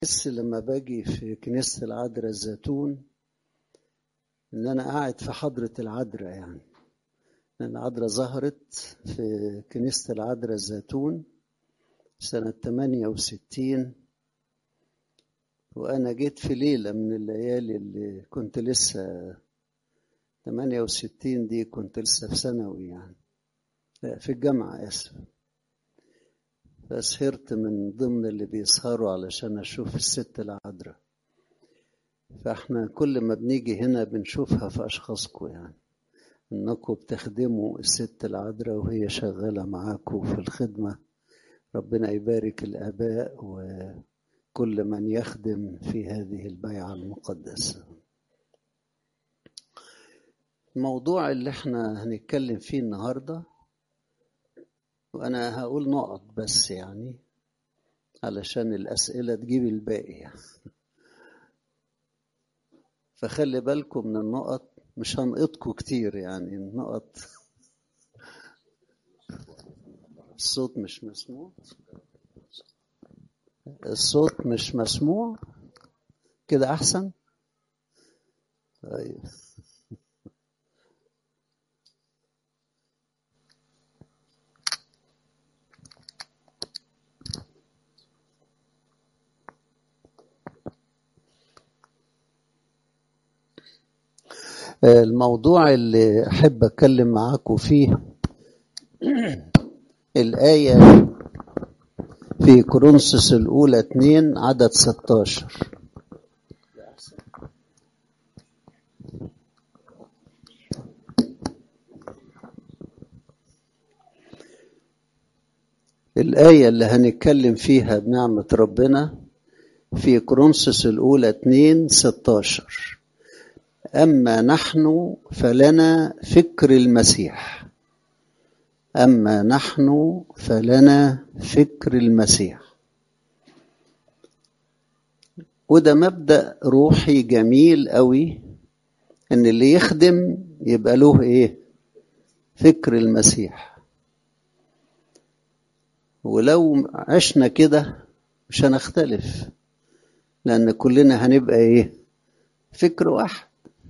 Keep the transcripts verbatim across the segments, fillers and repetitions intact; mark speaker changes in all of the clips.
Speaker 1: بس لما باجي في كنيسة العذراء الزيتون ان انا قاعد في حضرة العذراء، يعني لان العذراء ظهرت في كنيسة العذراء الزيتون سنة ثمانية وستين، وانا جيت في ليلة من الليالي اللي كنت لسه ثمانية وستين دي كنت لسه في ثانوي، يعني في الجامعة اسف. فسهرت من ضمن اللي بيسهروا علشان اشوف الست العذراء. فاحنا كل ما بنيجي هنا بنشوفها في اشخاصكم، يعني انكم بتخدموا الست العذراء وهي شغالة معاكم في الخدمة. ربنا يبارك الآباء وكل من يخدم في هذه البيعة المقدسة. الموضوع اللي احنا هنتكلم فيه النهاردة، وأنا هقول نقط بس يعني علشان الأسئلة تجيب الباقي، فخلي بالكم من النقط، مش هنقطكم كتير يعني النقط. الصوت مش مسموع، الصوت مش مسموع كده أحسن. طيب الموضوع اللي أحب أتكلم معاكم فيه الآية في كورنثوس الأولى اتنين عدد ستاشر. الآية اللي هنتكلم فيها بنعمة ربنا في كورنثوس الأولى اتنين ستاشر. أما نحن فلنا فكر المسيح، أما نحن فلنا فكر المسيح. وده مبدأ روحي جميل قوي، إن اللي يخدم يبقى له إيه؟ فكر المسيح. ولو عشنا كده مش هنختلف، لأن كلنا هنبقى إيه؟ فكر واحد.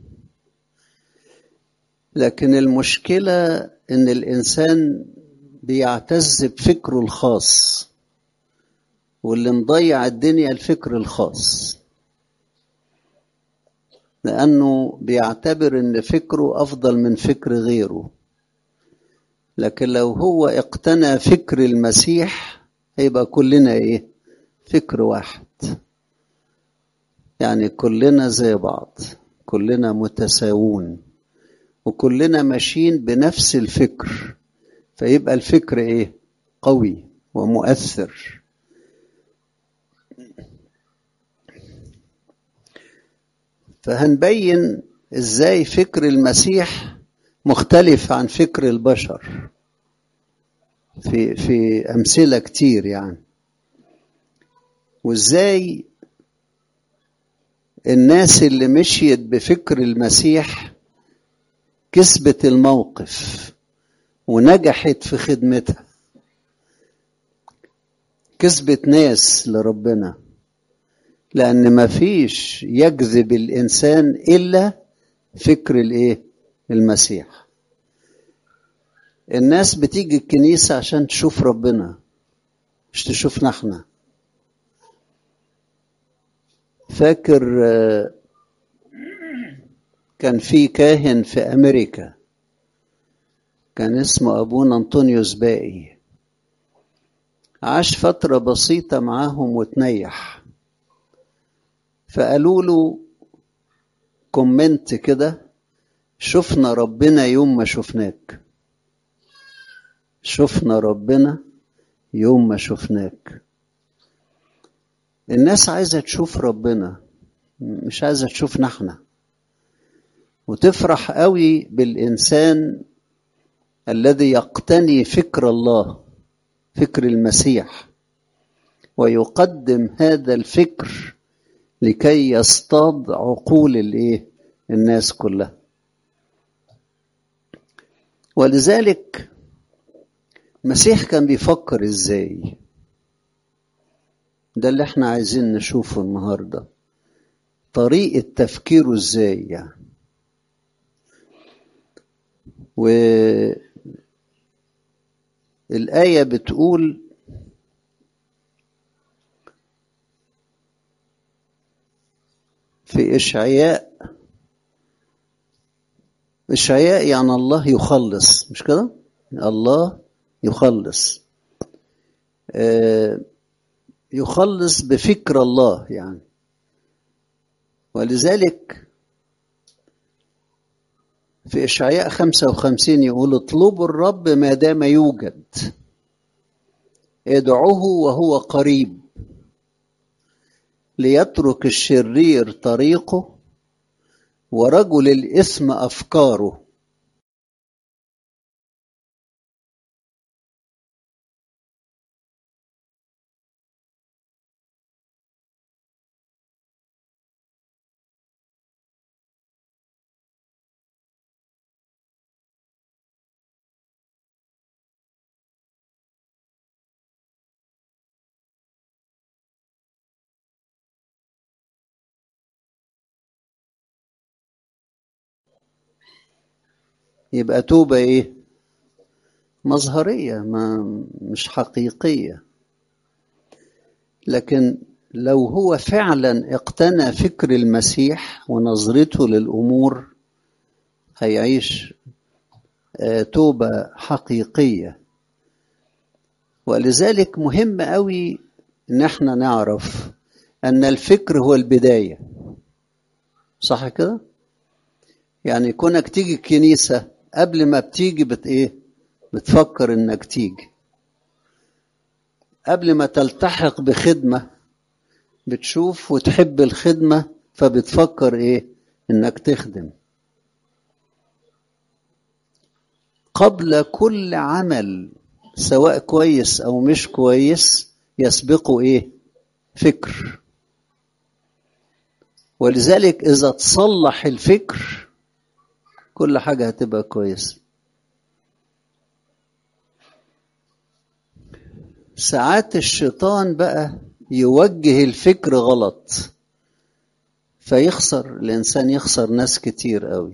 Speaker 1: لكن المشكلة إن الإنسان بيعتز بفكره الخاص، واللي مضيع الدنيا الفكر الخاص، لأنه بيعتبر إن فكره أفضل من فكر غيره. لكن لو هو اقتنى فكر المسيح هيبقى كلنا إيه؟ فكر واحد، يعني كلنا زي بعض، كلنا متساوون، وكلنا ماشيين بنفس الفكر، فيبقى الفكر إيه؟ قوي ومؤثر. فهنبين إزاي فكر المسيح مختلف عن فكر البشر في في أمثلة كتير يعني، وإزاي الناس اللي مشيت بفكر المسيح كسبت الموقف ونجحت في خدمتها، كسبت ناس لربنا، لأن ما فيش يجذب الإنسان إلا فكر الإيه؟ المسيح. الناس بتيجي الكنيسة عشان تشوف ربنا، مش تشوفنا احنا. فاكر كان في كاهن في أمريكا كان اسمه أبونا أنطونيوس باقي، عاش فترة بسيطة معاهم وتنيح. فقالوا له كومنت كده: شفنا ربنا يوم ما شفناك، شفنا ربنا يوم ما شفناك. الناس عايزة تشوف ربنا، مش عايزة تشوفنا احنا، وتفرح قوي بالإنسان الذي يقتني فكر الله، فكر المسيح، ويقدم هذا الفكر لكي يصطاد عقول الايه؟ الناس كلها. ولذلك المسيح كان بيفكر ازاي؟ ده اللي احنا عايزين نشوفه النهاردة، طريقة تفكيره ازاي يعني. والآية بتقول في إشعياء، إشعياء يعني الله يخلص، مش كده؟ الله يخلص، آه يخلص بفكر الله يعني. ولذلك في إشعياء خمسة وخمسين يقول اطلبوا الرب ما دام يوجد، ادعوه وهو قريب، ليترك الشرير طريقه ورجل الإثم أفكاره. يبقى توبة إيه؟ مظهرية، ما مش حقيقية. لكن لو هو فعلا اقتنى فكر المسيح ونظرته للأمور هيعيش توبة حقيقية. ولذلك مهم قوي ان احنا نعرف ان الفكر هو البداية، صح كده؟ يعني كونك تيجي الكنيسة قبل ما بتيجي بت ايه؟ بتفكر انك تيجي. قبل ما تلتحق بخدمة بتشوف وتحب الخدمة فبتفكر ايه؟ انك تخدم. قبل كل عمل سواء كويس او مش كويس يسبقه ايه؟ فكر. ولذلك اذا تصلح الفكر كل حاجة هتبقى كويسة. ساعات الشيطان بقى يوجه الفكر غلط فيخسر الإنسان، يخسر ناس كتير قوي،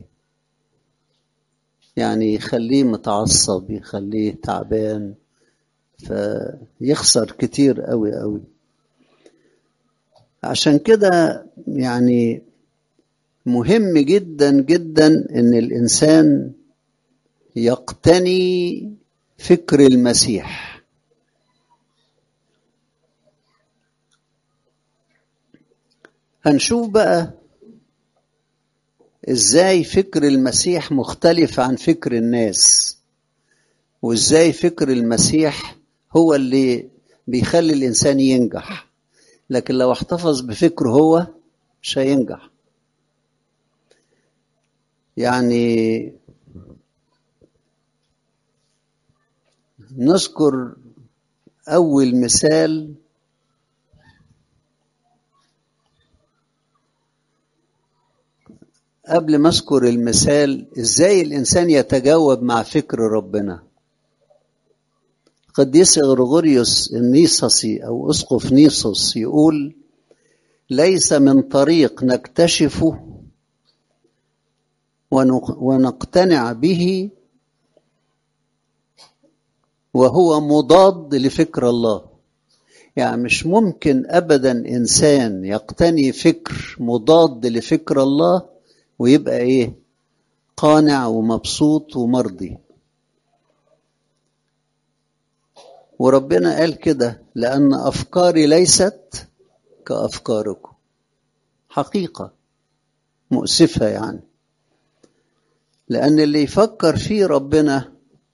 Speaker 1: يعني يخليه متعصب، يخليه تعبان، فيخسر كتير قوي قوي. عشان كده يعني مهم جدا جدا ان الإنسان يقتني فكر المسيح. هنشوف بقى ازاي فكر المسيح مختلف عن فكر الناس، وازاي فكر المسيح هو اللي بيخلي الانسان ينجح، لكن لو احتفظ بفكره هو مش هينجح. يعني نذكر اول مثال قبل ما اذكر المثال ازاي الانسان يتجاوب مع فكر ربنا. قديس غريغوريوس النيسوسي او اسقف نيسوس يقول ليس من طريق نكتشفه ونقتنع به وهو مضاد لفكر الله. يعني مش ممكن ابدا انسان يقتني فكر مضاد لفكر الله ويبقى ايه؟ قانع ومبسوط ومرضي. وربنا قال كده لأن أفكاري ليست كأفكاركم. حقيقة مؤسفة يعني، لأن اللي يفكر فيه ربنا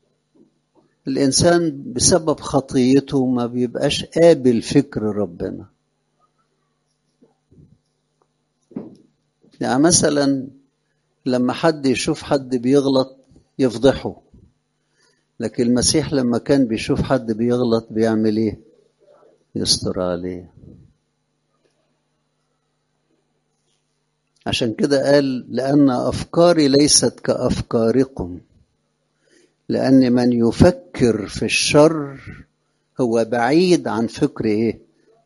Speaker 1: الإنسان بسبب خطيته ما بيبقاش قابل فكر ربنا. يعني مثلا لما حد يشوف حد بيغلط يفضحه، لكن المسيح لما كان بيشوف حد بيغلط بيعمل ايه؟ يستر عليه. عشان كده قال لأن أفكاري ليست كأفكاركم، لأن من يفكر في الشر هو بعيد عن فكر ايه؟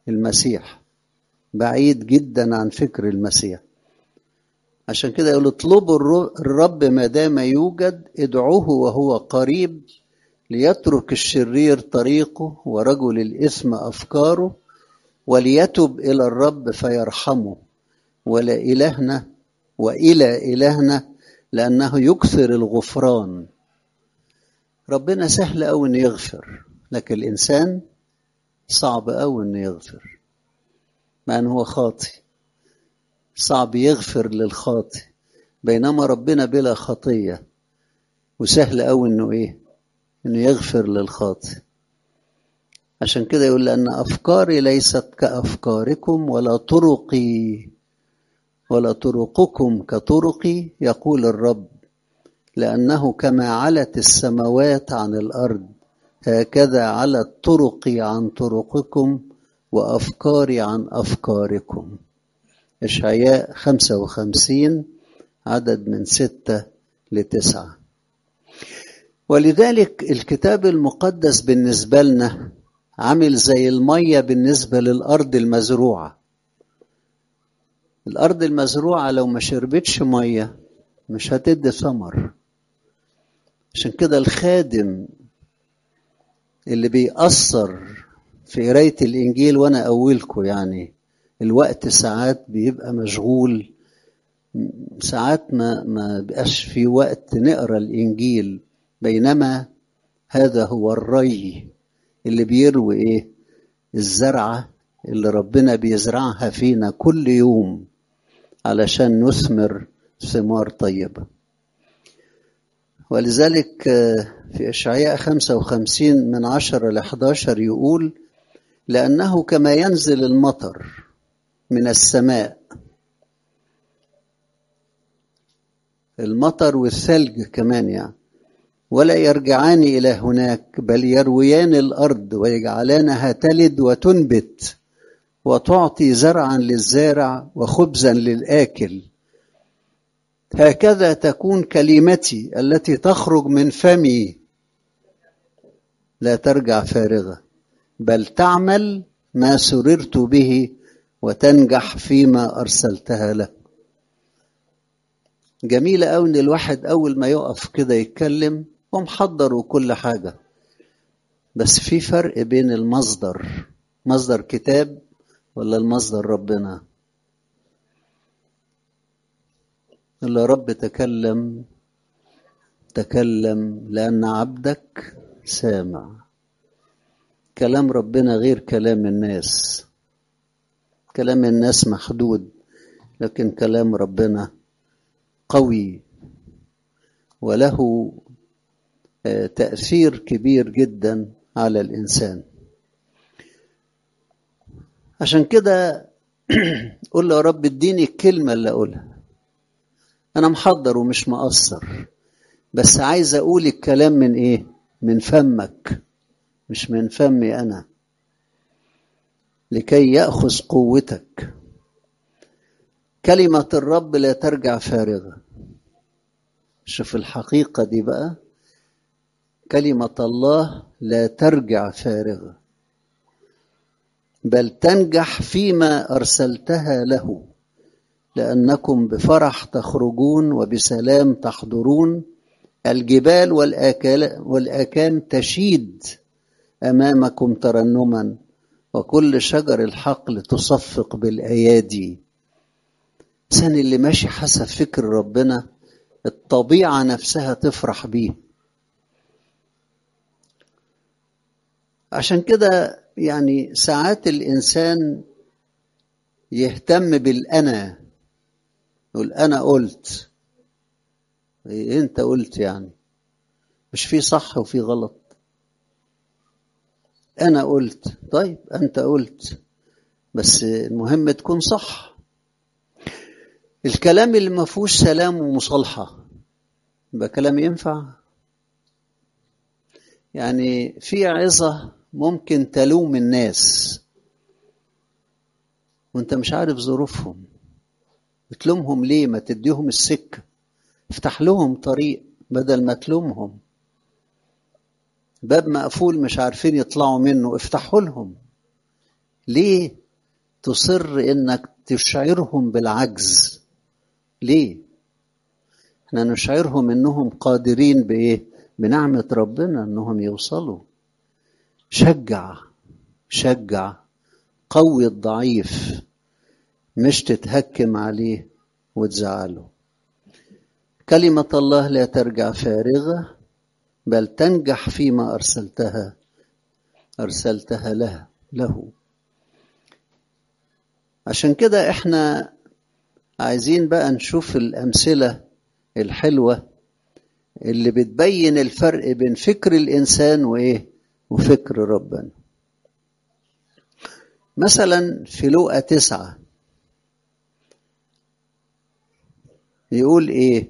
Speaker 1: المسيح، بعيد جدا عن فكر المسيح. عشان كده يقول اطلبوا الرب ما دام يوجد، ادعوه وهو قريب، ليترك الشرير طريقه ورجل الإثم أفكاره، وليتب إلى الرب فيرحمه، ولا إلهنا وإلى إلهنا لأنه يكثر الغفران. ربنا سهل أوي إنه يغفر، لكن الإنسان صعب أوي إنه يغفر، مع أنه هو خاطئ، صعب يغفر للخاطئ، بينما ربنا بلا خطية وسهل أوي إنه إيه؟ إنه يغفر للخاطئ. عشان كده يقول لأن أفكاري ليست كأفكاركم ولا طرقي ولا طرقكم كطرقي، يقول الرب، لأنه كما علت السماوات عن الأرض هكذا علت طرقي عن طرقكم وأفكاري عن أفكاركم. إشعياء خمسة وخمسين عدد من ستة لتسعة. ولذلك الكتاب المقدس بالنسبة لنا عامل زي المية بالنسبة للأرض المزروعة. الأرض المزروعة لو ما شربتش مية مش هتدي ثمر. عشان كده الخادم اللي بيأثر في قراية الإنجيل، وأنا أولكم يعني الوقت ساعات بيبقى مشغول، ساعات ما ما بقاش في وقت نقرأ الإنجيل، بينما هذا هو الري اللي بيروي إيه؟ الزرعة اللي ربنا بيزرعها فينا كل يوم علشان نثمر ثمار طيبة. ولذلك في إشعياء خمسة وخمسين من عشرة لحداشر يقول لأنه كما ينزل المطر من السماء، المطر والثلج كمان يعني، ولا يرجعان إلى هناك، بل يرويان الأرض ويجعلانها تلد وتنبت وتعطي زرعا للزارع وخبزا للآكل، هكذا تكون كلمتي التي تخرج من فمي، لا ترجع فارغة، بل تعمل ما سررت به وتنجح فيما أرسلتها له. جميلة أوي إن الواحد أول ما يقف كده يتكلم ومحضر وكل حاجة، بس في فرق بين المصدر، مصدر كتاب ولا المصدر ربنا. إلا رب تكلم تكلم لأن عبدك سامع. كلام ربنا غير كلام الناس. كلام الناس محدود، لكن كلام ربنا قوي وله تأثير كبير جدا على الإنسان. عشان كده قول له يا رب اديني الكلمة اللي أقولها، أنا محضر ومش مقصر، بس عايز أقول الكلام من إيه؟ من فمك مش من فمي أنا، لكي يأخذ قوتك. كلمة الرب لا ترجع فارغة. شوف الحقيقة دي بقى، كلمة الله لا ترجع فارغة، بل تنجح فيما أرسلتها له، لأنكم بفرح تخرجون وبسلام تحضرون. الجبال والآكام تشيد أمامكم ترنما، وكل شجر الحقل تصفق بالأيادي. الإنسان اللي ماشي حسب فكر ربنا الطبيعة نفسها تفرح بيه. عشان كده يعني ساعات الإنسان يهتم بالأنا، يقول أنا قلت. إيه أنت قلت يعني؟ مش في صح وفي غلط. أنا قلت، طيب أنت قلت، بس المهم تكون صح. الكلام اللي ما فيهوش سلام ومصالحة يبقى كلام ينفع؟ يعني في عظة ممكن تلوم الناس وانت مش عارف ظروفهم، بتلومهم ليه؟ ما تديهم السكة، افتح لهم طريق بدل ما تلومهم. باب مقفول مش عارفين يطلعوا منه، افتحوا لهم. ليه تصر انك تشعرهم بالعجز؟ ليه؟ احنا نشعرهم انهم قادرين بايه؟ بنعمة ربنا انهم يوصلوا. شجع شجع، قوي الضعيف، مش تتهكم عليه وتزعله. كلمة الله لا ترجع فارغة، بل تنجح فيما أرسلتها أرسلتها له له. عشان كده احنا عايزين بقى نشوف الأمثلة الحلوة اللي بتبين الفرق بين فكر الإنسان وإيه وفكر ربنا. مثلا في لوقا تسعة يقول إيه؟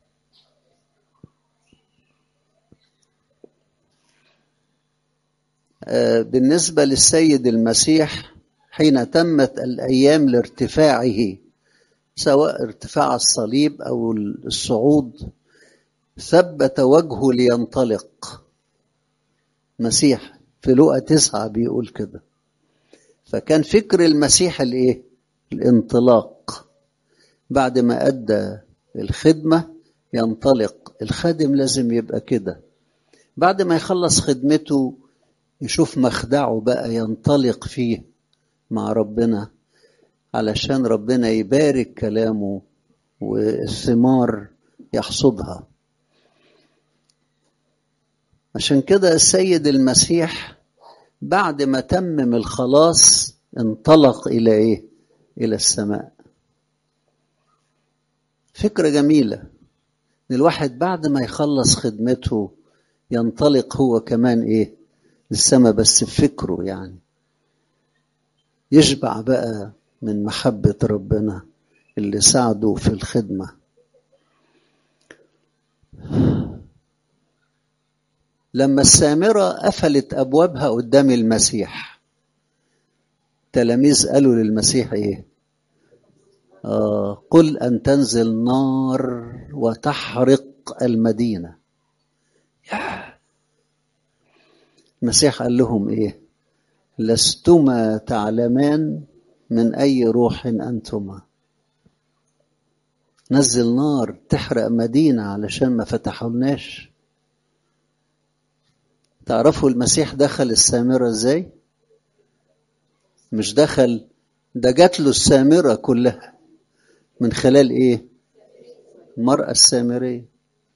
Speaker 1: آه بالنسبة للسيد المسيح حين تمت الأيام لارتفاعه، سواء ارتفاع الصليب أو الصعود، ثبت وجهه لينطلق. مسيح في لوقا تسعة بيقول كده. فكان فكر المسيح الايه؟ الانطلاق. بعد ما أدى الخدمة ينطلق. الخادم لازم يبقى كده، بعد ما يخلص خدمته يشوف مخدعه بقى ينطلق فيه مع ربنا، علشان ربنا يبارك كلامه والثمار يحصدها. عشان كده السيد المسيح بعد ما تمم الخلاص انطلق إلى إيه؟ إلى السماء. فكرة جميلة إن الواحد بعد ما يخلص خدمته ينطلق هو كمان إيه؟ للسماء، بس بفكره يعني يشبع بقى من محبة ربنا اللي ساعده في الخدمة. لما السامرة قفلت أبوابها قدام المسيح، تلاميذ قالوا للمسيح إيه؟ آه قل أن تنزل نار وتحرق المدينة. المسيح قال لهم إيه؟ لستما تعلمان من أي روح أنتما. نزل نار تحرق مدينة علشان ما فتحولناش. تعرفوا المسيح دخل السامرة ازاي؟ مش دخل، ده جات له السامرة كلها من خلال ايه؟ المرأة السامرية.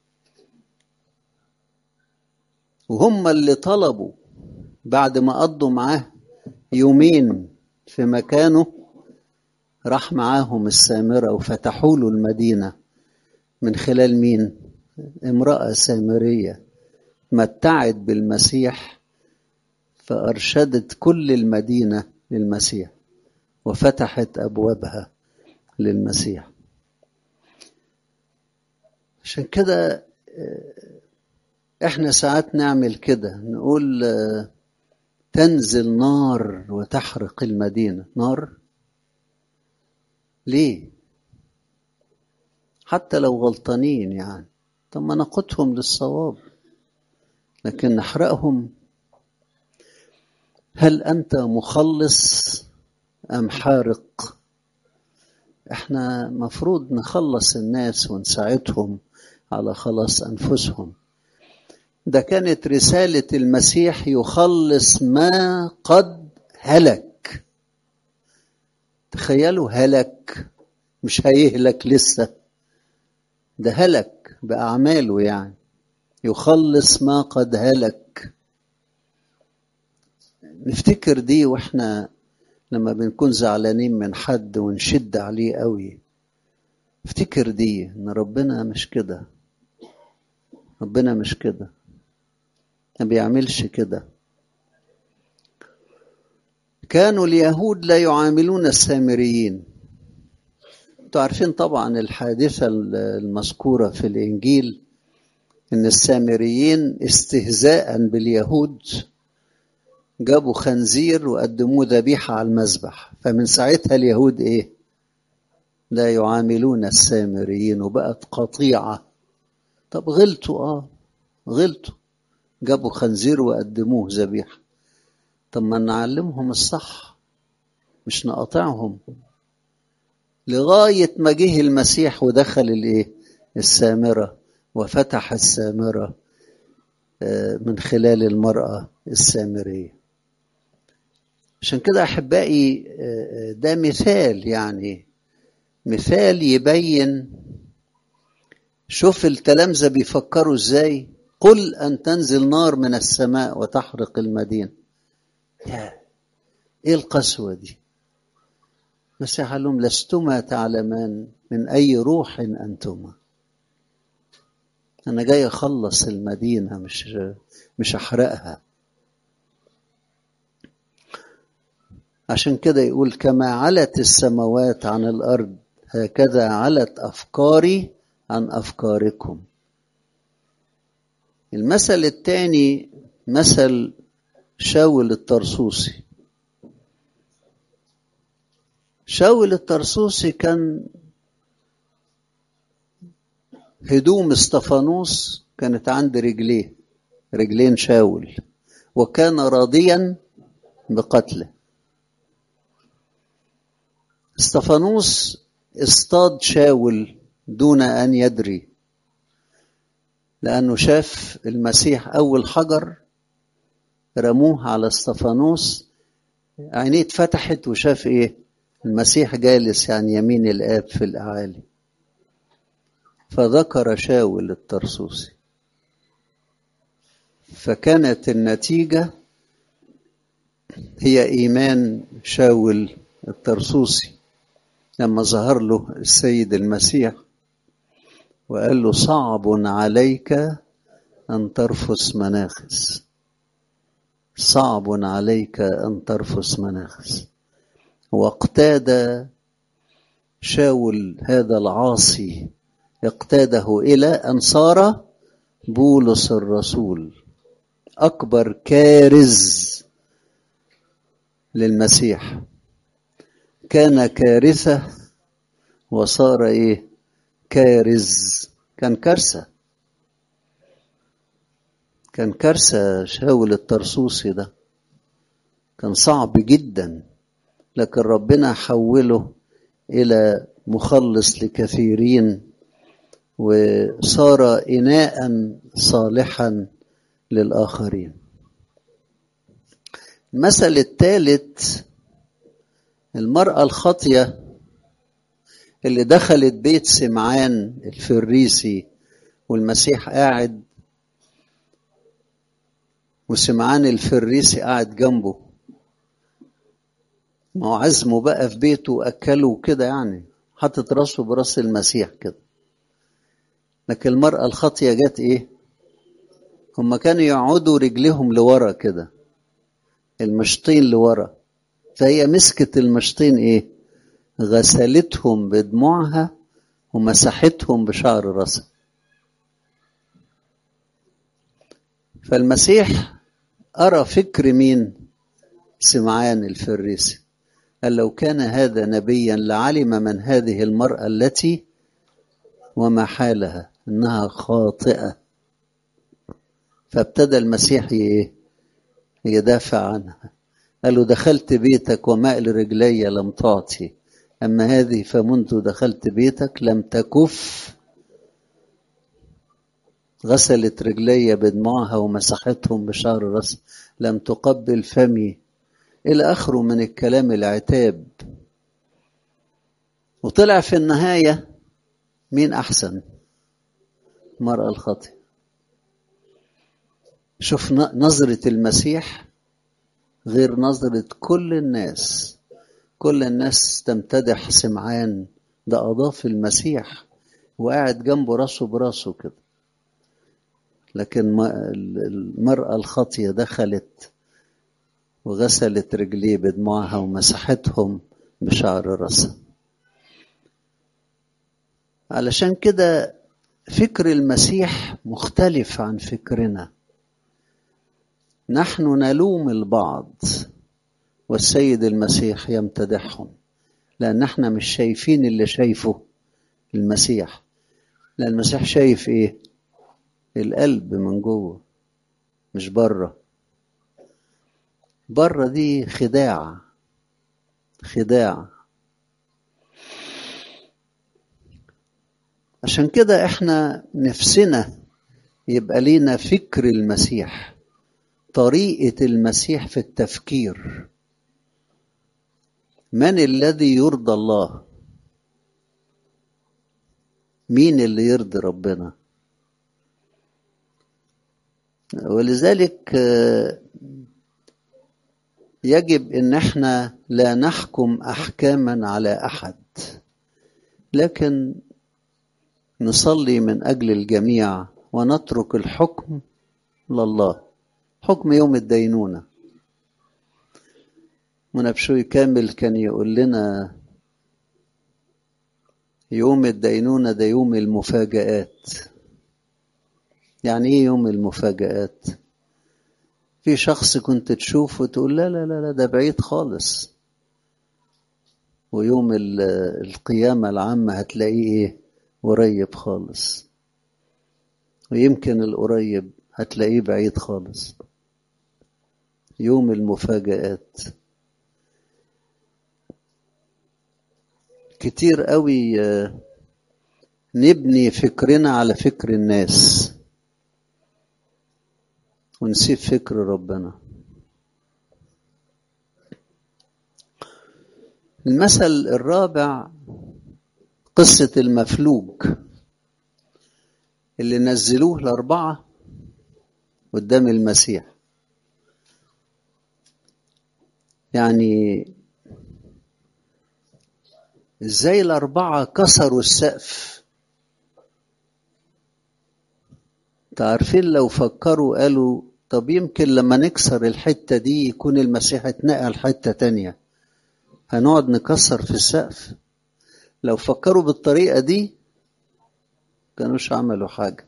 Speaker 1: وهم اللي طلبوا بعد ما قضوا معاه يومين في مكانه، راح معاهم السامرة وفتحوا له المدينة من خلال مين؟ امرأة سامرية متعت بالمسيح، فأرشدت كل المدينة للمسيح وفتحت أبوابها للمسيح. عشان كده احنا ساعات نعمل كده، نقول تنزل نار وتحرق المدينة. نار ليه؟ حتى لو غلطانين يعني، طب ما نقودهم للصواب، لكن نحرقهم؟ هل أنت مخلص أم حارق؟ احنا مفروض نخلص الناس ونساعدهم على خلاص أنفسهم. ده كانت رسالة المسيح، يخلص ما قد هلك. تخيلوا هلك، مش هيهلك لسه، ده هلك بأعماله يعني. يخلص ما قد هلك. نفتكر دي واحنا لما بنكون زعلانين من حد ونشد عليه قوي، افتكر دي ان ربنا مش كده. ربنا مش كده، ما بيعملش كده. كانوا اليهود لا يعاملون السامريين. انتوا عارفين طبعا الحادثة المذكورة في الإنجيل، ان السامريين استهزاء باليهود جابوا خنزير وقدموه ذبيحة على المذبح، فمن ساعتها اليهود ايه؟ لا يعاملون السامريين، وبقت قطيعة. طب غلطوا، اه غلطوا، جابوا خنزير وقدموه ذبيحة. طب ما نعلمهم الصح، مش نقاطعهم لغاية ما جه المسيح ودخل الايه السامرة وفتح السامرة من خلال المرأة السامرية. عشان كده أحبائي ده مثال، يعني مثال يبين. شوف التلامذة بيفكروا ازاي. قل أن تنزل نار من السماء وتحرق المدينة. ايه القسوة دي؟ المسيح قال لهم لستما تعلمان من أي روح أنتما. أنا جاي أخلص المدينة، مش مش أحرقها. عشان كده يقول كما علت السماوات عن الأرض هكذا علت أفكاري عن أفكاركم. المثل الثاني مثل شاول الطرسوسي. شاول الطرسوسي كان هدوم استفانوس كانت عند رجليه، رجلين شاول، وكان راضيا بقتله. استفانوس اصطاد شاول دون أن يدري، لأنه شاف المسيح أول حجر رموه على استفانوس، عينيه اتفتحت وشاف إيه؟ المسيح جالس عن يمين الآب في الأعالي. فذكر شاول الطرسوسي، فكانت النتيجة هي إيمان شاول الطرسوسي لما ظهر له السيد المسيح وقال له صعب عليك أن ترفس مناخس، صعب عليك أن ترفس مناخس. واقتاد شاول هذا العاصي، اقتاده إلى أن صار بولس الرسول، أكبر كارز للمسيح. كان كارثة وصار إيه؟ كارز. كان كارثة، كان كارثة. شاول الطرسوسي ده كان صعب جدا، لكن ربنا حوله إلى مخلص لكثيرين، وصار إناء صالحا للآخرين. المثل الثالث المرأة الخاطية اللي دخلت بيت سمعان الفريسي والمسيح قاعد، وسمعان الفريسي قاعد جنبه، ما هو عزمه بقى في بيته وأكله كده، يعني حطت راسه براس المسيح كده. لكن المرأة الخاطية جت إيه؟ هم كانوا يقعدوا رجلهم لورا كده، المشطين لورا، فهي مسكت المشطين إيه؟ غسلتهم بدموعها ومسحتهم بشعر راسها. فالمسيح أرى فكر مين؟ سمعان الفريسي. قال لو كان هذا نبيا لعلم من هذه المرأة التي وما حالها إنها خاطئة. فابتدى المسيح يدافع عنها. قال له دخلت بيتك وماء رجلي لم تعطي، أما هذه فمنذ دخلت بيتك لم تكف، غسلت رجلي بدموعها ومسحتهم بشعر رأسها، لم تقبل فمي، إلى آخره من الكلام العتاب. وطلع في النهاية مين أحسن؟ المرأة الخاطئة. شوف نظرة المسيح غير نظرة كل الناس. كل الناس تمتدح سمعان، ده أضاف المسيح وقاعد جنبه راسه براسه كده. لكن المرأة الخاطئة دخلت وغسلت رجليه بدموعها ومسحتهم بشعر راسها. علشان كده فكر المسيح مختلف عن فكرنا. نحن نلوم البعض والسيد المسيح يمتدحهم، لأن احنا مش شايفين اللي شايفه المسيح. لأن المسيح شايف ايه؟ القلب من جوه، مش بره. بره دي خداع، خداع. عشان كده احنا نفسنا يبقى لينا فكر المسيح، طريقة المسيح في التفكير. من الذي يرضى الله؟ مين اللي يرضي ربنا؟ ولذلك يجب ان احنا لا نحكم احكاما على احد، لكن نصلي من اجل الجميع ونترك الحكم لله، حكم يوم الدينونة. منبشوي كامل كان يقول لنا يوم الدينونة ده يوم المفاجآت. يعني ايه يوم المفاجآت؟ في شخص كنت تشوفه وتقول لا لا لا ده بعيد خالص، ويوم القيامة العامة هتلاقيه ايه؟ قريب خالص. ويمكن القريب هتلاقيه بعيد خالص. يوم المفاجآت. كتير قوي نبني فكرنا على فكر الناس ونسيب فكر ربنا. المثل الرابع قصة المفلوج اللي نزلوه الأربعة قدام المسيح. يعني ازاي الأربعة كسروا السقف؟ تعرفين لو فكروا قالوا طب يمكن لما نكسر الحتة دي يكون المسيح اتنقل حتة تانية، هنقعد نكسر في السقف؟ لو فكروا بالطريقة دي كانوش عملوا حاجة،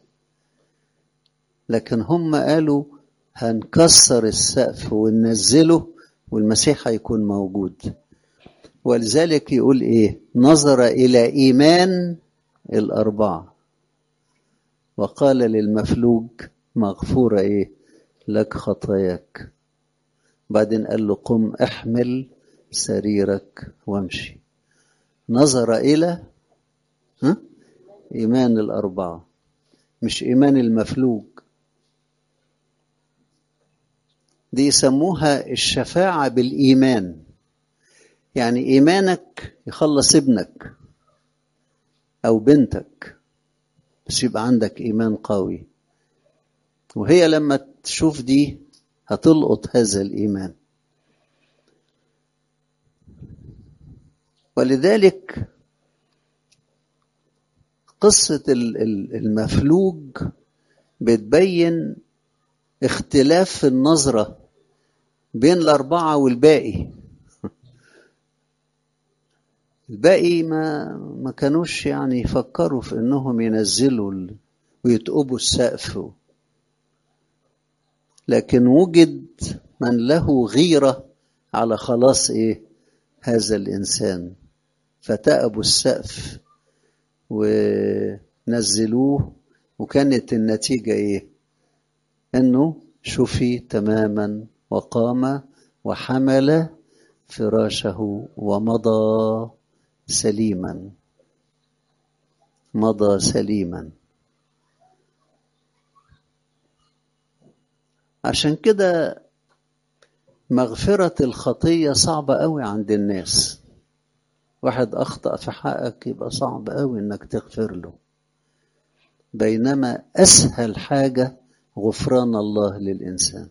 Speaker 1: لكن هم قالوا هنكسر السقف وننزله والمسيح هيكون موجود. ولذلك يقول ايه؟ نظر الى ايمان الاربعة وقال للمفلوج مغفورة ايه لك خطاياك. بعدين قال له قم احمل سريرك وامشي. نظر الى ها ايمان الاربعة، مش ايمان المفلوج. دي يسموها الشفاعة بالايمان. يعني ايمانك يخلص ابنك او بنتك، بس يبقى عندك ايمان قوي، وهي لما تشوف دي هتلقط هذا الايمان. ولذلك قصة المفلوج بتبين اختلاف في النظرة بين الأربعة والباقي. الباقي ما ما كانوش يعني يفكروا في انهم ينزلوا ويتقبوا السقف، لكن وجد من له غيرة على خلاص ايه هذا الانسان، فتقبوا السقف ونزلوه، وكانت النتيجة ايه؟ انه شفي تماما وقام وحمل فراشه ومضى سليما. مضى سليما. عشان كده مغفرة الخطية صعبة قوي عند الناس. واحد أخطأ في حقك يبقى صعب قوي إنك تغفر له، بينما أسهل حاجة غفران الله للإنسان.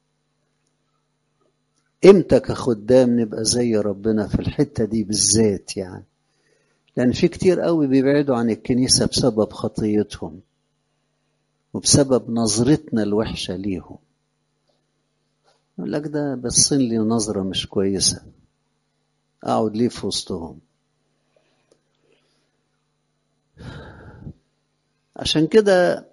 Speaker 1: إمتى كخدام نبقى زي ربنا في الحتة دي بالذات؟ يعني لأن في كتير قوي بيبعدوا عن الكنيسة بسبب خطيتهم وبسبب نظرتنا الوحشة ليهم. يقول لك ده بصين لي نظرة مش كويسة، أقعد ليه في وسطهم؟ عشان كده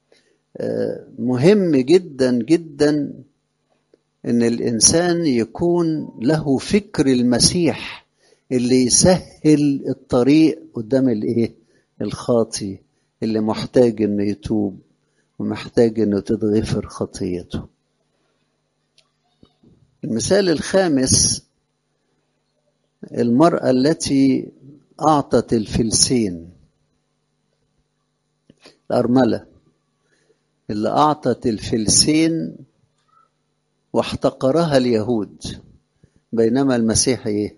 Speaker 1: مهم جدا جدا إن الإنسان يكون له فكر المسيح اللي يسهل الطريق قدام الإيه؟ الخاطي اللي محتاج إنه يتوب ومحتاج إنه تتغفر خطيته. المثال الخامس المرأة التي أعطت الفلسين، الأرملة اللي أعطت الفلسين واحتقرها اليهود، بينما المسيح إيه؟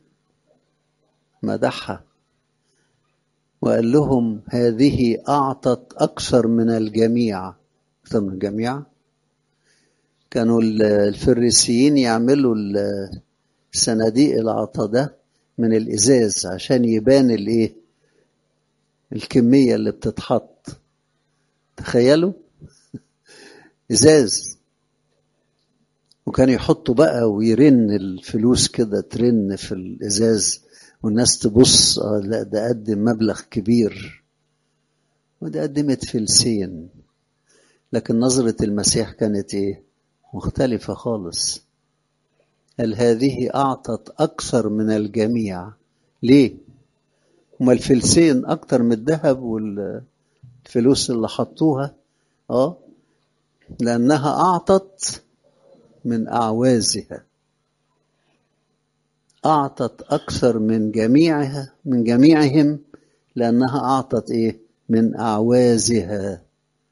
Speaker 1: مدحها وقال لهم هذه أعطت أكثر من الجميع. أكثر من الجميع. كانوا الفريسيين يعملوا صناديق العطا ده من الإزاز عشان يبان الإيه؟ الكمية اللي بتتحط. تخيلوا إزاز، وكان يحطوا بقى ويرن الفلوس كده ترن في الإزاز والناس تبص، آه لا ده قدم مبلغ كبير، وده قدمت فلسين. لكن نظرة المسيح كانت إيه؟ مختلفة خالص. قال هذه أعطت أكثر من الجميع. ليه؟ هما الفلسين أكتر من الذهب والفلوس اللي حطوها؟ آه لأنها أعطت من أعوازها، أعطت أكثر من جميعها من جميعهم، لأنها أعطت إيه؟ من أعوازها.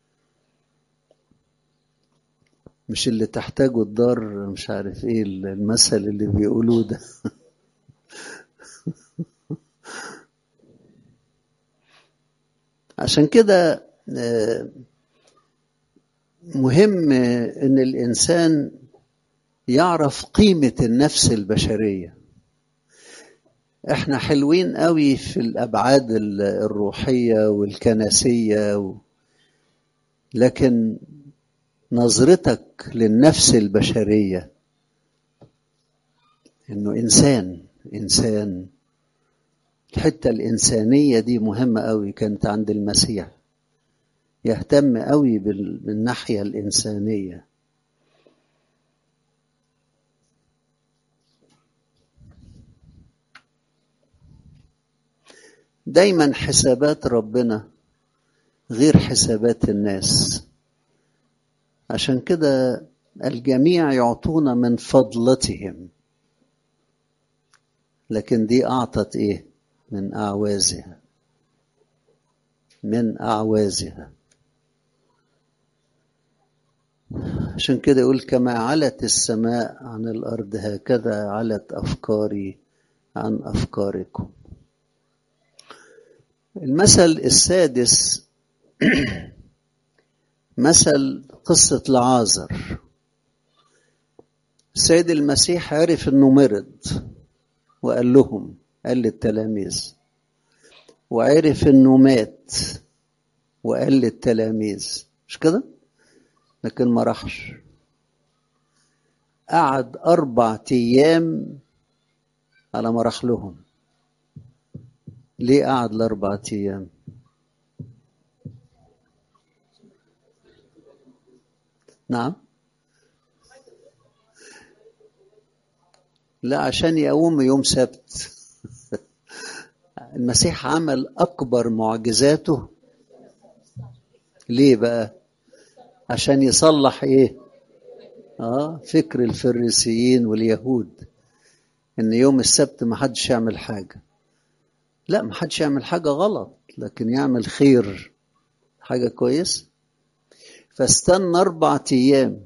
Speaker 1: مش اللي تحتاجه الدار، مش عارف إيه المثل اللي بيقولوه ده. عشان كده مهم إن الإنسان يعرف قيمة النفس البشرية. احنا حلوين قوي في الأبعاد الروحية والكنسية و... لكن نظرتك للنفس البشرية إنه إنسان إنسان الحتة الإنسانية دي مهمة قوي. كانت عند المسيح يهتم قوي بالناحية الإنسانية. دايما حسابات ربنا غير حسابات الناس. عشان كده الجميع يعطون من فضلتهم، لكن دي أعطت إيه؟ من أعوازها. من أعوازها. عشان كده يقول كما علت السماء عن الأرض هكذا علت أفكاري عن أفكاركم. المثل السادس مثل قصة لعازر. السيد المسيح عرف أنه مرض وقال لهم، قال للتلاميذ، وعرف أنه مات وقال للتلاميذ، مش كده؟ لكن ما راحش. قعد أربع أيام على ما راح لهم. ليه قعد لأربع أيام؟ نعم؟ لا، عشان يقوم يوم سبت. المسيح عمل أكبر معجزاته ليه بقى؟ عشان يصلح إيه؟ آه فكر الفريسيين واليهود إن يوم السبت ما حدش يعمل حاجة. لا، ما حدش يعمل حاجة غلط، لكن يعمل خير، حاجة كويس. فاستنى أربعة أيام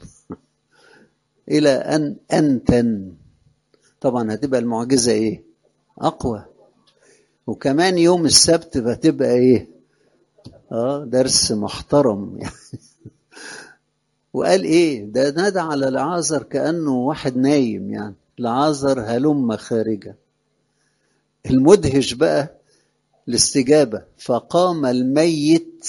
Speaker 1: إلى أن أنتن. طبعا هتبقى المعجزة إيه؟ أقوى. وكمان يوم السبت هتبقى إيه؟ آه درس محترم يعني. وقال إيه؟ ده نادى على لعازر كأنه واحد نايم يعني، لعازر هلم خارجة. المدهش بقى الاستجابة، فقام الميت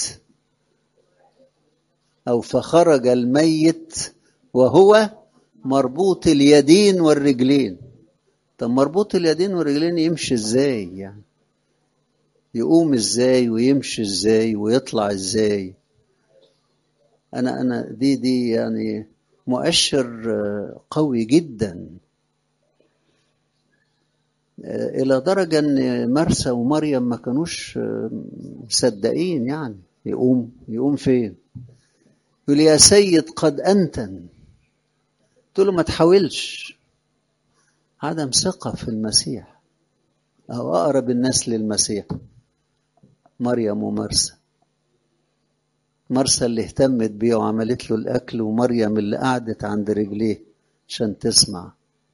Speaker 1: أو فخرج الميت وهو مربوط اليدين والرجلين. طب مربوط اليدين والرجلين يمشي ازاي يعني؟ يقوم ازاي ويمشي ازاي ويطلع ازاي؟ انا انا دي دي يعني مؤشر قوي جدا، الى درجة ان مرسى ومريم ما كانوش مصدقين يعني. يقوم يقوم فين؟ يقول يا سيد قد أنتن. قلت له ما تحاولش. عدم ثقة في المسيح. أو أقرب الناس للمسيح مريم ومرسى. مرسى اللي اهتمت بيه وعملت له الأكل، ومريم اللي قعدت عند رجليه عشان تسمع.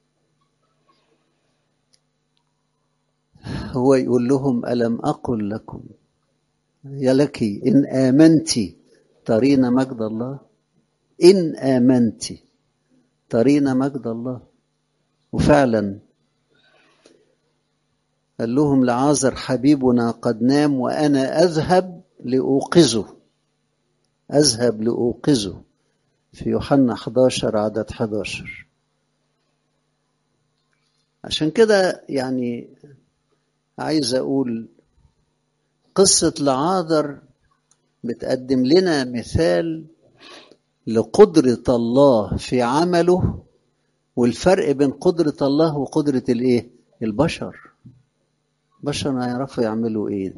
Speaker 1: هو يقول لهم ألم أقل لكم يا لك إن آمنتي ترين مجد الله؟ إن آمنتي ترين مجد الله. وفعلا قال لهم لعازر حبيبنا قد نام وأنا أذهب لأوقظه. أذهب لأوقظه في يوحنا إحدى عشر عدد إحدى عشر. عشان كده يعني عايز أقول قصة لعازر بتقدم لنا مثال لقدرة الله في عمله، والفرق بين قدرة الله وقدرة الايه؟ البشر. البشر ما يعرفوا يعملوا ايه.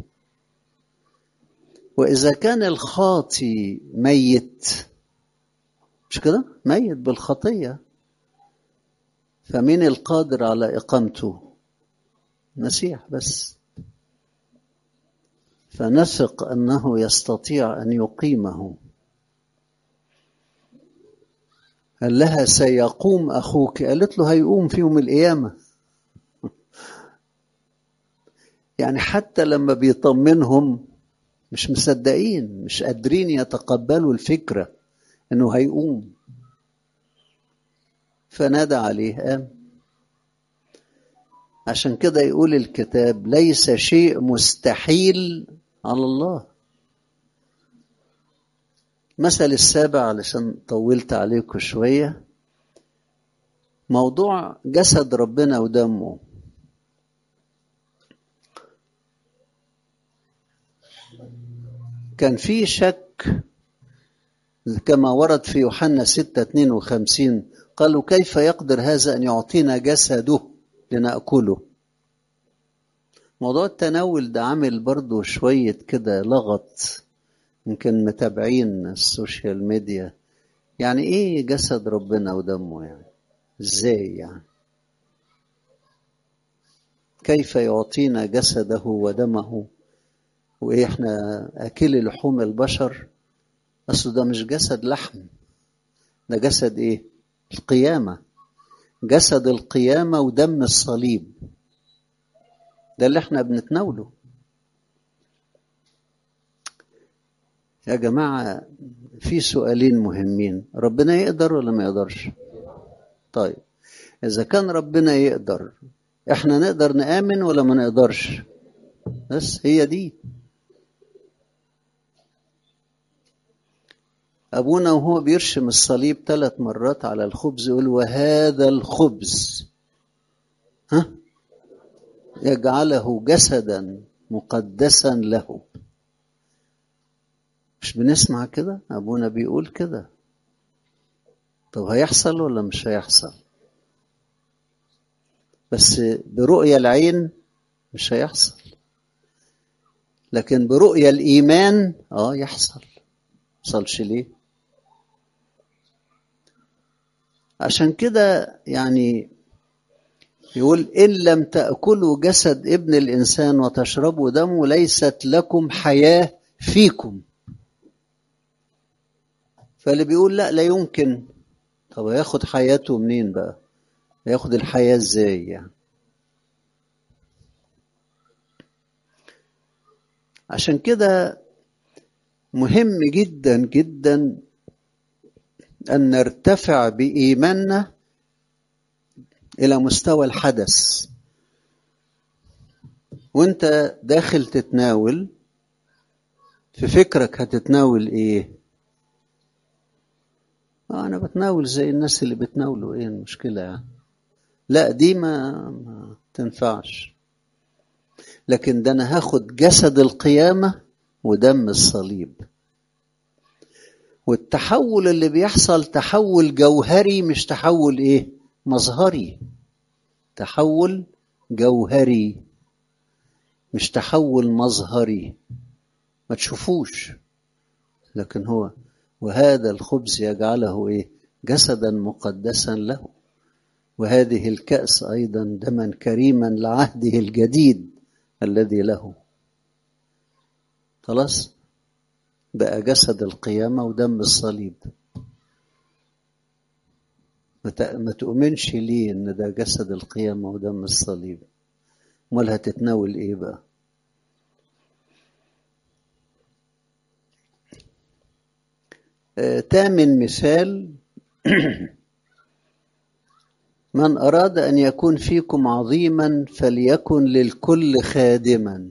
Speaker 1: وإذا كان الخاطي ميت، مش كده؟ ميت بالخطية، فمين القادر على إقامته؟ المسيح بس. فنثق أنه يستطيع أن يقيمه. قال لها سيقوم أخوك، قالت له هيقوم في يوم القيامة. يعني حتى لما بيطمنهم مش مصدقين، مش قادرين يتقبلوا الفكرة أنه هيقوم. فنادى عليه قام. عشان كده يقول الكتاب ليس شيء مستحيل على الله. مثل السابع علشان طولت عليكم شوية، موضوع جسد ربنا ودمه. كان في شك كما ورد في يوحنا ستة اثنين وخمسين، قالوا كيف يقدر هذا أن يعطينا جسده لنأكله؟ موضوع التناول ده عامل برضو شوية كده لغط، يمكن متابعين السوشيال ميديا. يعني ايه جسد ربنا ودمه؟ يعني ازاي يعني؟ كيف يعطينا جسده ودمه وايه احنا اكل لحوم البشر؟ اصل ده مش جسد لحم، ده جسد ايه؟ القيامة. جسد القيامة ودم الصليب، ده اللي احنا بنتناوله. يا جماعة في سؤالين مهمين، ربنا يقدر ولا ما يقدرش؟ طيب إذا كان ربنا يقدر، احنا نقدر نآمن ولا ما نقدرش؟ بس هي دي. أبونا وهو بيرشم الصليب ثلاث مرات على الخبز يقول وهذا الخبز ها يجعله جسدا مقدسا له. مش بنسمع كده؟ أبونا بيقول كده. طب هيحصل ولا مش هيحصل؟ بس برؤية العين مش هيحصل، لكن برؤية الإيمان آه يحصل. يحصلش ليه؟ عشان كده يعني يقول إن لم تأكلوا جسد ابن الإنسان وتشربوا دمه ليست لكم حياة فيكم. فاللي بيقول لا لا يمكن، طب هياخد حياته منين بقى؟ هياخد الحياة ازاي يعني؟ عشان كده مهم جدا جدا أن نرتفع بإيماننا إلى مستوى الحدث. وانت داخل تتناول، في فكرك هتتناول ايه؟ آه انا بتناول زي الناس اللي بتناولوا، ايه المشكلة يعني؟ لا دي ما, ما تنفعش. لكن ده انا هاخد جسد القيامة ودم الصليب. والتحول اللي بيحصل تحول جوهري، مش تحول ايه؟ مظهري. تحول جوهري مش تحول مظهري، ما تشوفوش. لكن هو وهذا الخبز يجعله ايه؟ جسدا مقدسا له. وهذه الكأس أيضا دما كريما لعهده الجديد الذي له. خلاص بقى جسد القيامة ودم الصليب. ما تؤمنش ليه ان ده جسد القيامة ودم الصليب؟ امال هتتناول ايه بقى؟ آه تامن مثال من أراد أن يكون فيكم عظيما فليكن للكل خادما.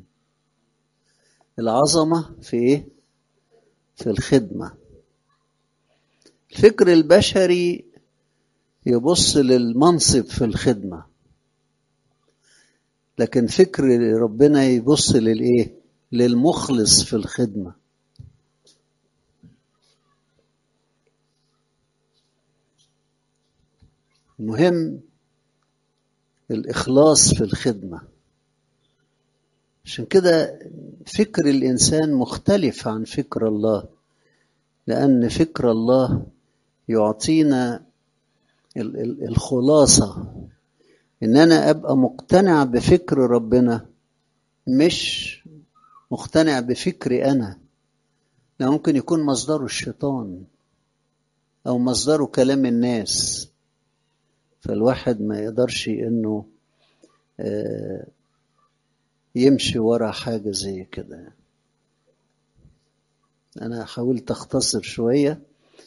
Speaker 1: العظمة في إيه؟ في الخدمة. الفكر البشري يبص للمنصب في الخدمة، لكن فكر ربنا يبص للإيه؟ للمخلص في الخدمة. المهم الإخلاص في الخدمة. عشان كده فكر الإنسان مختلف عن فكر الله، لأن فكر الله يعطينا الخلاصة، إن أنا أبقى مقتنع بفكر ربنا مش مقتنع بفكري أنا. لا، ممكن يكون مصدره الشيطان أو مصدره كلام الناس، فالواحد ما يقدرش إنه يمشي ورا حاجة زي كده. أنا حاولت أختصر شوية.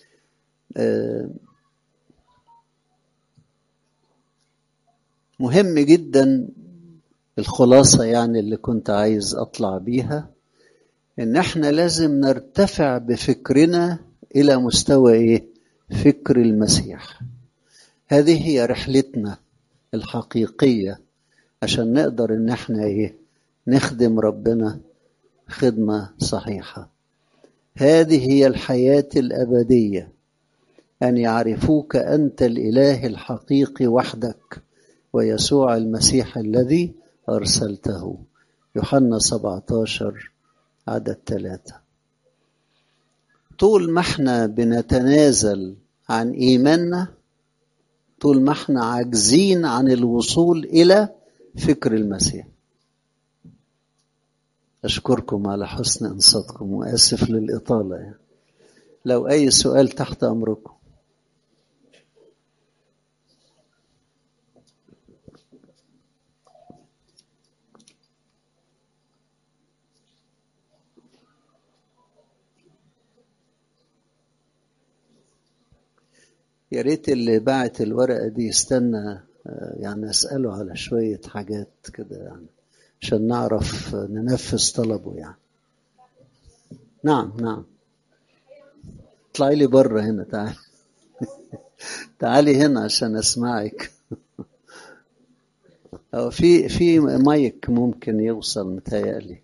Speaker 1: مهم جدا الخلاصة يعني اللي كنت عايز أطلع بيها، إن إحنا لازم نرتفع بفكرنا إلى مستوى إيه؟ فكر المسيح. هذه هي رحلتنا الحقيقية عشان نقدر إن إحنا إيه؟ نخدم ربنا خدمة صحيحة. هذه هي الحياة الأبدية، أن يعرفوك أنت الإله الحقيقي وحدك ويسوع المسيح الذي أرسلته. يوحنا سبعة عشر عدد ثلاثة. طول ما احنا بنتنازل عن إيماننا، طول ما احنا عاجزين عن الوصول إلى فكر المسيح. أشكركم على حسن إنصاتكم وآسف للإطالة يعني. لو أي سؤال تحت أمركم. يا ريت اللي باعت الورقة دي يستنى يعني أسأله على شوية حاجات كده يعني عشان نعرف ننفذ طلبه يعني. نعم نعم. اطلعي لي بره هنا، تعالي تعالي هنا عشان أسمعك. أو في في مايك ممكن يوصل متهيألي.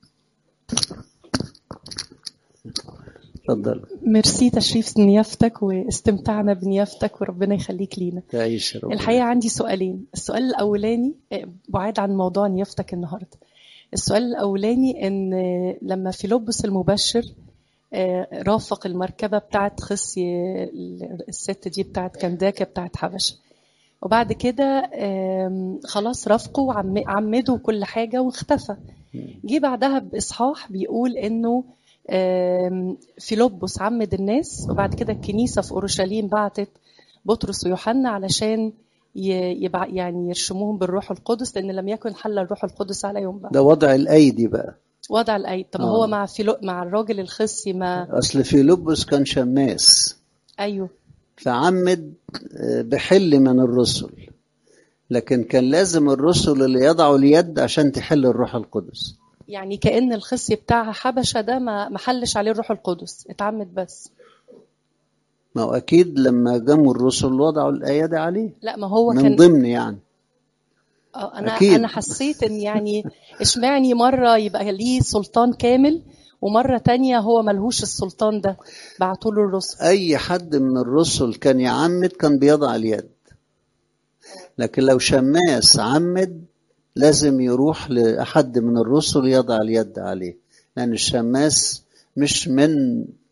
Speaker 1: تفضل.
Speaker 2: ميرسي تشريف نيافتك واستمتعنا بنيافتك وربنا يخليك لينا.
Speaker 1: تعيش ربنا.
Speaker 2: الحقيقة عندي سؤالين. السؤال الأولاني بعيد عن موضوع نيافتك النهاردة. السؤال الأولاني إن لما فيلبس المبشر رافق المركبة بتاعت خصي الست دي بتاعت كنداكة بتاعت حبشة، وبعد كده خلاص رافقه وعمده كل حاجة واختفى. جي بعدها بإصحاح بيقول إنه فيلبس عمد الناس، وبعد كده الكنيسة في أورشليم بعتت بطرس ويوحنا علشان يبع يعني يرشموهم بالروح القدس، لأن لم يكن حل الروح القدس عليهم بقى.
Speaker 1: ده وضع الأيدي بقى.
Speaker 2: وضع الأيدي. طب آه. هو مع فيلو مع الراجل الخصي ما
Speaker 1: أصل فيلبس كان شماس.
Speaker 2: أيوه.
Speaker 1: فعمد بحل من الرسل، لكن كان لازم الرسل اللي يضعوا اليد عشان تحل الروح القدس.
Speaker 2: يعني كأن الخصي بتاعها حبشة ده ما محلش عليه الروح القدس، اتعمد بس.
Speaker 1: ما هو أكيد لما جموا الرسل وضعوا الأيادي عليه.
Speaker 2: لا ما هو
Speaker 1: من
Speaker 2: كان
Speaker 1: من ضمن يعني.
Speaker 2: أنا أكيد. أنا حسيت إن يعني إشمعني مرة يبقى ليه سلطان كامل ومرة تانية هو ملهوش السلطان ده بعتوا له الرسل.
Speaker 1: أي حد من الرسل كان يعمد كان بيضع اليد، لكن لو شماس عمد لازم يروح لأحد من الرسل يضع اليد عليه، لأن الشماس مش من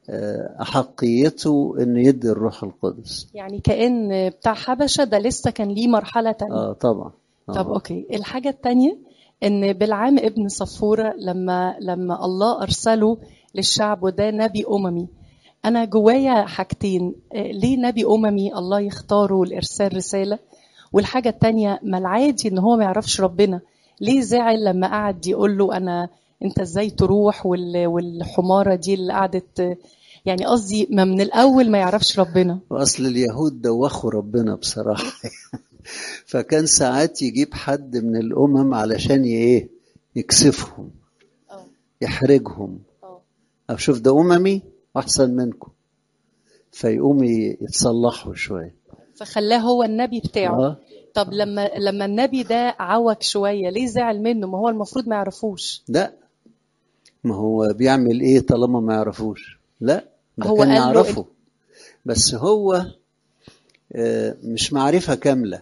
Speaker 1: أحقيته إنه يدي الروح القدس.
Speaker 2: يعني كأن بتاع حبشة ده لسه كان ليه مرحلة تانية.
Speaker 1: آه طبعا. آه.
Speaker 2: طب أوكي، الحاجة التانية إن بلعام ابن صفورة لما لما الله أرسله للشعب وده نبي أممي، أنا جوايا حاجتين، ليه نبي أممي الله يختاره لإرسال رسالة؟ والحاجة التانية ما العادي إن هو ما يعرفش ربنا، ليه زعل لما قعد يقول له أنا أنت إزاي تروح والحمارة دي اللي قعدت، يعني قصدي ما من الأول ما يعرفش ربنا.
Speaker 1: وأصل اليهود دوخوا ربنا بصراحة فكان ساعات يجيب حد من الأمم علشان ايه يكسفهم أوه. يحرجهم أوه. أو شوف ده أممي أحسن منكم، فيقوم يتصلحوا شوية،
Speaker 2: فخلاه هو النبي بتاعه.
Speaker 1: آه.
Speaker 2: طب لما لما النبي ده عوج شوية ليه زعل منه؟ ما هو المفروض ما يعرفوش.
Speaker 1: لا، ما هو بيعمل ايه طالما ما يعرفوش؟ لا، ده
Speaker 2: هو
Speaker 1: كان
Speaker 2: قال
Speaker 1: يعرفه
Speaker 2: له
Speaker 1: بس هو مش معرفة كاملة.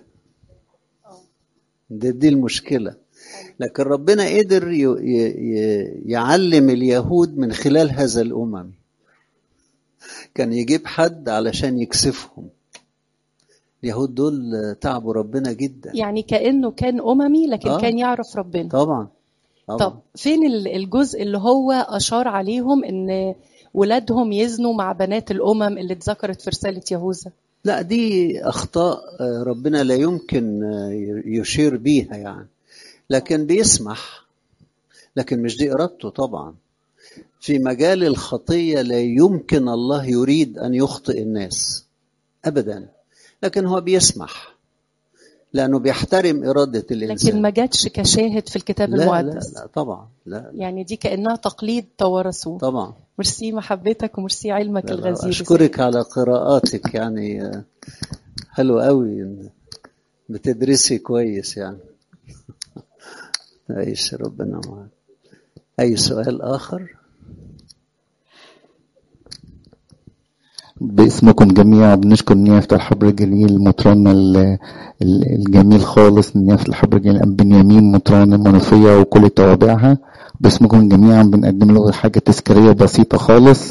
Speaker 1: دي, دي المشكلة. لكن ربنا قدر يعلم اليهود من خلال هذا الأمم، كان يجيب حد علشان يكسفهم. اليهود دول تعبوا ربنا جدا،
Speaker 2: يعني كأنه كان أممي لكن آه. كان يعرف ربنا.
Speaker 1: طبعا. طبعا.
Speaker 2: طب فين الجزء اللي هو أشار عليهم إن ولادهم يزنوا مع بنات الأمم اللي اتذكرت في رسالة يهوذا؟
Speaker 1: لا، دي أخطاء ربنا لا يمكن يشير بيها يعني، لكن بيسمح، لكن مش دي إرادته طبعا. في مجال الخطية لا يمكن الله يريد أن يخطئ الناس أبدا، لكن هو بيسمح لأنه بيحترم إرادة الإنسان.
Speaker 2: لكن ما جاتش كشاهد في الكتاب
Speaker 1: لا
Speaker 2: المقدس.
Speaker 1: لا لا طبعا. لا, لا.
Speaker 2: يعني دي كأنها تقليد توارثوه.
Speaker 1: طبعا.
Speaker 2: مرسي محبتك ومرسي علمك الغزير.
Speaker 1: أشكرك على قراءاتك، يعني حلو قوي، بتدرسي كويس يعني. عيش ربنا معك. أي سؤال آخر؟
Speaker 3: باسمكم جميعا بنشكر نيافة الحبر الجليل المطران الجميل خالص، نيافة الحبر الجليل أم بنيامين مطران المنوفية وكل توابعها. باسمكم جميعا بنقدم له حاجة تذكارية بسيطة خالص.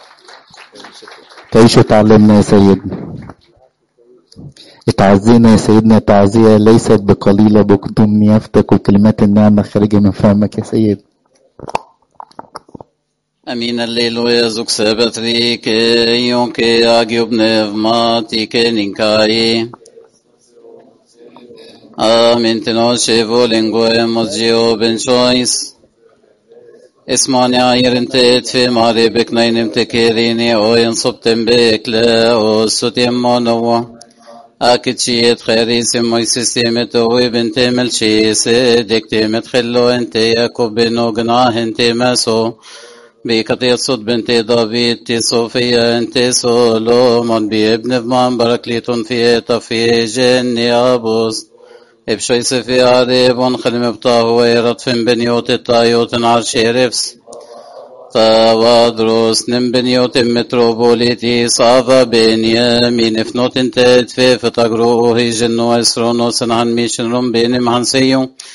Speaker 3: تعيشوا تعلمنا يا سيدنا، اتعزينا يا سيدنا تعزية ليست بقليلة بقدوم نيافتك وكلمات النعمة خارجة من فمك يا سيد.
Speaker 4: Amin alleluia zuk sebatri ke yon ke agiub nevmati ke ninkai. Amin tino shevo lingua mozio ben choice. اسمعني عير انت اتفي ماري بك نينم تكيريني او ينصب تنبيك لا او ستيم منوه. اكد شيت خيري سموي سيستيمت اوي بنت ملشي سيدك تيمت خلو انت ياكو بنو قناه انت ماسو. بقطيع صوت بنت دافيد تي صوفيا انت سولومون بابن فمان بركليتون في طفي جني ابوس ابشوي سفي عريبون خلم بطاهو ويرطفن بنيوت الطايوت عرشي رفس طوادروس نم بنيوت متروبوليتي صافا بنيامين فنوت انت تفي فتقروه جنو اسرونو سنعن ميشن رم بينم عن سيو